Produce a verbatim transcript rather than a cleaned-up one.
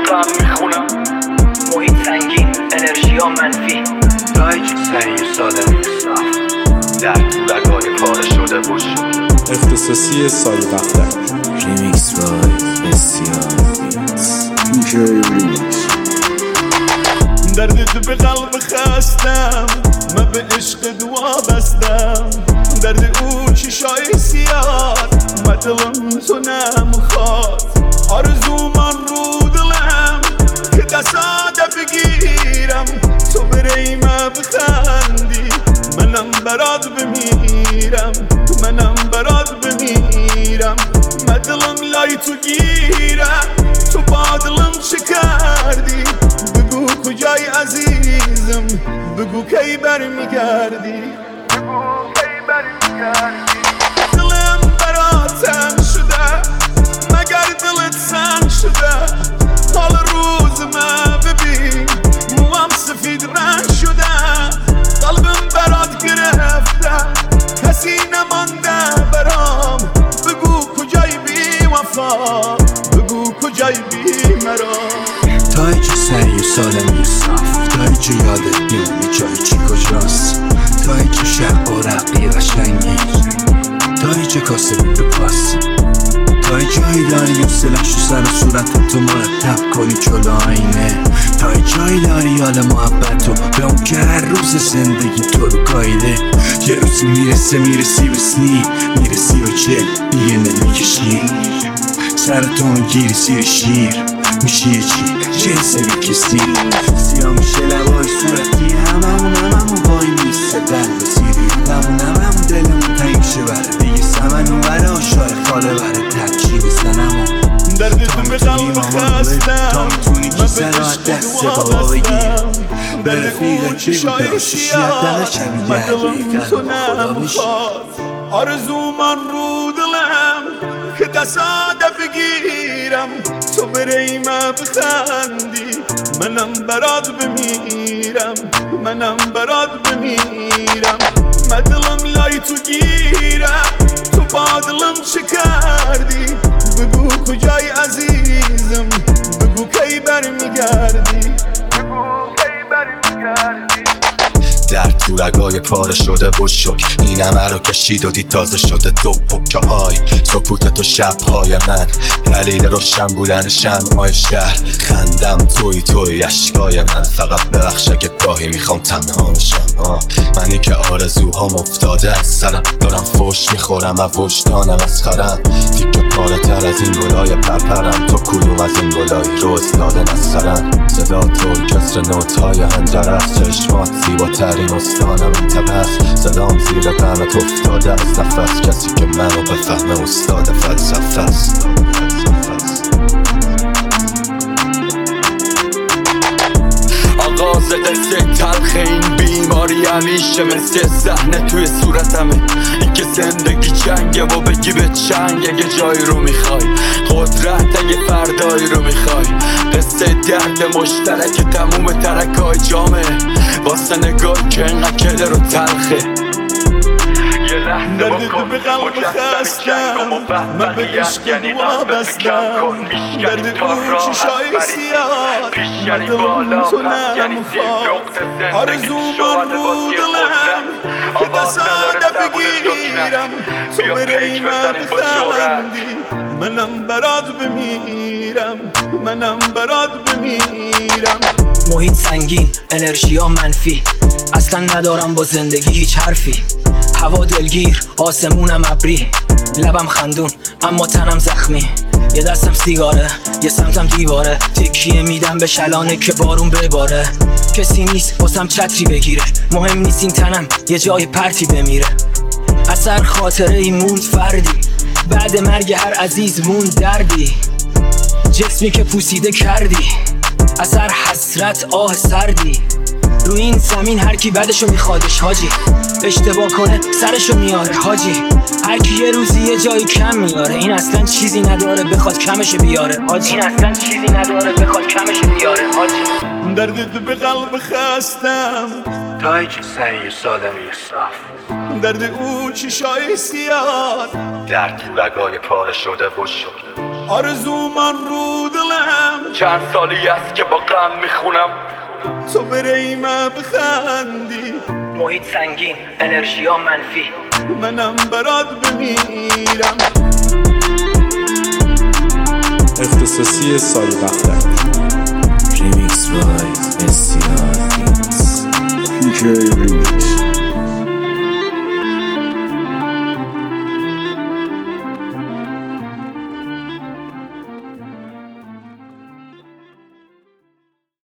هم میخونم. محیط سنگین، انرژی ها منفی، تایج سنگی ساده نیستم. در تو رگای پاره شده بوش اختصاصی سایه دفتر ریمیکس بای بسیار بیتس دیجی ریمیکس. درد به قلب خستم، من به عشق دعا بستم. درد او چشای سیاه، مطلم تو نمیخواد. آرزو من رو دلم که تصادف بگیرم، تو بریمه بخندی منم برات بمیرم، منم برات بمیرم. مدلم لای تو گیرم، تو بادلم چه کردی؟ بگو کجای عزیزم، بگو کی برمیگردی، بگو کی برمیگردی. دلم برات تنگ شده، مگر دلت سنگ شده؟ حال روز من ببین، موام سفید رنگ شده. قلبم برات گرفته، کسی نمانده برام. بگو کجای بی وفا، بگو کجای بی مرام. تایج سری و سالمی و صاف، تایج یادت میونه جای چی کجاست. تایج شب و رقی قشنگی، تایج کاسه بود پاس. تایج هایی داری و سلش و سر و صورت تو مرتب کنی جلو آینه. تایج هایی داری حال محبت و به اون که هر روز زندگی تو رو گایده. یه روزی میرسه میرسی به سنی، میرسی به چه دیگه نمیکشی. سرتو میگیری زیر شیر، میشی یه چی جنسه بیکسی. سیاه میشه لبای صورتی، هممون هممون وای میسته دل بسیری. هممون هممون دلمون تنگ شه بره دیگه سمن اون بره آشای خاله بره ترچی نیستن. اما درد تو به قلب خستم، تا میتونی که سرات دست بابا بگیر. به رفیق چشای سیاه، مدلم تو نمیخواد. آرزو من رو دلم که تصادف بگیرم، تو بریمه بخندی منم برات بمیرم، منم برات بمیرم. مدلم لای تو گیرم، تو بادلم چه کردی؟ بگو کجای عزیزم، بگو کی برمیگردی، بگو کی برمیگردی. در تو رگای پاره شده بود شک، این همه رو کشید و دید تازه شده دو پکه های سکوت تو شبهای من، دلیل روشن بودن شمعای شهر. خندم توی توی اشکای من، فقط ببخش اگه گاهی میخوام تنها بشم. منی که آرزوهام افتاده از سرم، دارم فوش میخورم از وجدانم از خرم. تیکه پاره تر از این گلای پرپرم، تو کدوم از این گلای روز دادن از سرم. صدا تو کسر نوتهای هنجره است، چشمات زیباترین استانم انتبه است. صدام زیر قلبت افتاده از نفس، کسی که منو بفهمه استاد فلسفه است. آغاز قصه تلخ این بیماری همیشه مثل صحنه توی صورتمه. این که زندگی جنگه و بگی به چنگ اگه جایی رو میخوای، قدرت اگه فردایی رو میخوای. قصه درد مشترک تموم ترکای جامعه، واسه نگاه که انقدر کده رو تلخه. درد تو به قلب خستم، من به عشق دعا بستم. درد او چشای سیاه، مدلم تو نمیخواد. آرزو من رو دلم که تصادف بگیرم، تو بریمه بخندی منم برات بمیرم، منم برات بمیرم. محیط سنگین، انرژی ها منفی، اصلا ندارم با زندگی هیچ حرفی. هوا دلگیر، آسمونم ابری، لبم خندون اما تنم زخمی. یه دستم سیگاره، یه سمتم دیواره، تکیه میدم به شلانه که بارون بباره. کسی نیست واسم چتری بگیره، مهم نیست این تنم یه جای پرتی بمیره. اثر خاطره ای موند فردی، بعد مرگ هر عزیز موند دردی. جسمی که پوسیده کردی، اثر حسرت آه سردی. روی این زمین هر کی بعدشو میخوادش حاجی، اشتباه کنه سرشو میاره حاجی. هر کی یه روزی یه جایی کم میاره، این اصلا چیزی نداره بخواد کمش بیاره حاجی. این اصلا چیزی نداره بخواد کمش بیاره حاجی. درد به قلب خستم، تایج سری و سالمی و صاف. درد او چشای سیاه، در تو رگای پاره شده بود شک. آرزو من رو دلم میخونم، چند سالی است که با غم میخونم. تو بری من بخندی، محیط سنگین انرژی ها منفی، منم برات بمیرم. اختصاصی سایه بختک. Remix by S C R Beats. P K Remix.